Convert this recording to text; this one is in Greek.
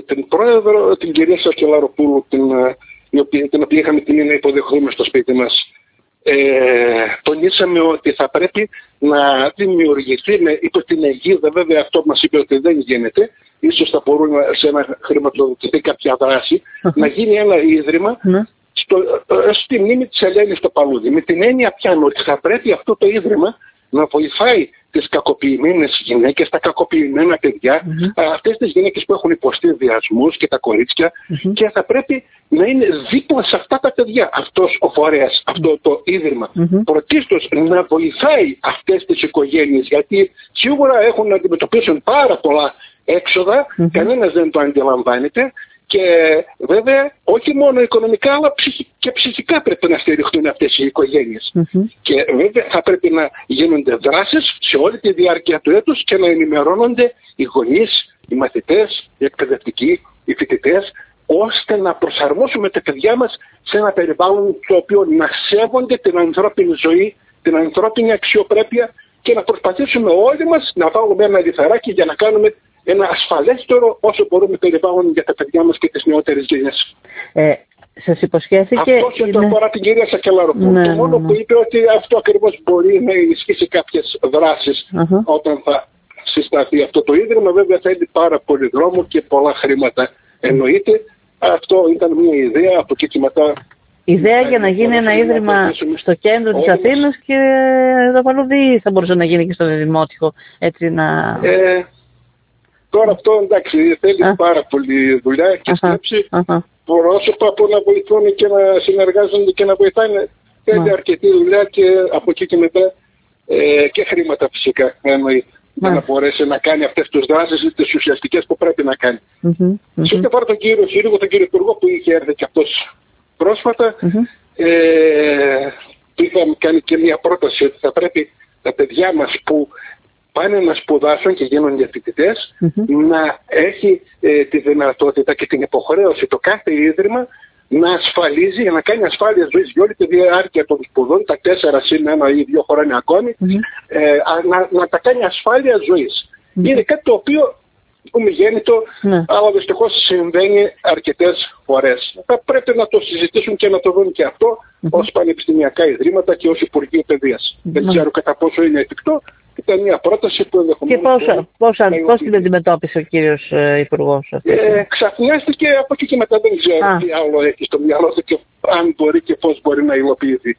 την πρόεδρο, την κυρία Σακελαροπούλου, την οποία είχαμε την να υποδεχθούμε στο σπίτι μας. Τονίσαμε ότι θα πρέπει να δημιουργηθεί υπό την αιγίδα, βέβαια αυτό μας είπε ότι δεν γίνεται, ίσως θα μπορούν σε να χρηματοδοτηθεί κάποια δράση, να γίνει ένα ίδρυμα στη μνήμη της Ελένης στο Παλούδι. Με την έννοια πιάνω ότι θα πρέπει αυτό το ίδρυμα να βοηθάει τις κακοποιημένες γυναίκες, τα κακοποιημένα παιδιά, αυτές τις γυναίκες που έχουν υποστεί βιασμούς και τα κορίτσια, και θα πρέπει να είναι δίπλα σε αυτά τα παιδιά αυτός ο φορέας, αυτό το ίδρυμα. Πρωτίστως να βοηθάει αυτές τις οικογένειες, γιατί σίγουρα έχουν να αντιμετωπίσουν πάρα πολλά έξοδα, κανένας δεν το αντιλαμβάνεται. Και βέβαια όχι μόνο οικονομικά αλλά και ψυχικά πρέπει να στηριχτούν αυτές οι οικογένειες. Και βέβαια θα πρέπει να γίνονται δράσεις σε όλη τη διάρκεια του έτους και να ενημερώνονται οι γονείς, οι μαθητές, οι εκπαιδευτικοί, οι φοιτητές, ώστε να προσαρμόσουμε τα παιδιά μας σε ένα περιβάλλον το οποίο να σέβονται την ανθρώπινη ζωή, την ανθρώπινη αξιοπρέπεια και να προσπαθήσουμε όλοι μας να βάλουμε ένα λιθαράκι για να κάνουμε ένα ασφαλέστερο όσο μπορούμε περιβάλλον για τα παιδιά μας και τις νεότερες γενιές. Σας υποσχέθηκε... Αυτό όσον αφορά την κυρία Σακελαροπούλου. Το μόνο που είπε ότι αυτό ακριβώς μπορεί να ενισχύσει κάποιες δράσεις όταν θα συσταθεί αυτό το ίδρυμα. Βέβαια θέλει πάρα πολύ δρόμο και πολλά χρήματα. Εννοείται αυτό ήταν μια ιδέα, από εκεί και μετά... Ιδέα για να γίνει ένα ίδρυμα στο κέντρο της Αθήνας και το Παλούδι θα μπορούσε να γίνει και στο Δημότυχο, έτσι να... Τώρα αυτό εντάξει θέλει πάρα πολύ δουλειά και σκέψη. Πρόσωπα που να βοηθούν και να συνεργάζονται και να βοηθάνε. Θέλει αρκετή δουλειά και από εκεί και μετά και χρήματα φυσικά εννοεί. Για να μπορέσει να κάνει αυτές τις δράσεις τις ουσιαστικές που πρέπει να κάνει. Σε ό,τι αφορά τον κύριο Σύλλογο, τον κύριο Υπουργό που είχε έρθει και αυτός πρόσφατα, του είχαμε κάνει και μια πρόταση ότι θα πρέπει τα παιδιά μας που πάνε να σπουδάσουν και γίνονται φοιτητές να έχει τη δυνατότητα και την υποχρέωση το κάθε ίδρυμα να ασφαλίζει, να κάνει ασφάλεια ζωής για όλη τη διάρκεια των σπουδών, τα 4 συν 1 ή 2 χρόνια ακόμη, να τα κάνει ασφάλεια ζωής. Είναι κάτι το οποίο ομιγέννητο, αλλά δυστυχώς συμβαίνει αρκετές φορές. Θα πρέπει να το συζητήσουν και να το δουν και αυτό ως πανεπιστημιακά ιδρύματα και ως Υπουργείο Παιδείας. Δεν ξέρω κατά πόσο είναι εφικτό. Ήταν μια πρόταση που ενδεχομένως... Και πώς την αντιμετώπισε ο κύριος Υπουργός? Ξαφνιάστηκε από εκεί και μετά, δεν ξέρω τι άλλο έχει στο μυαλό του και αν μπορεί και πώς μπορεί να υλοποιηθεί.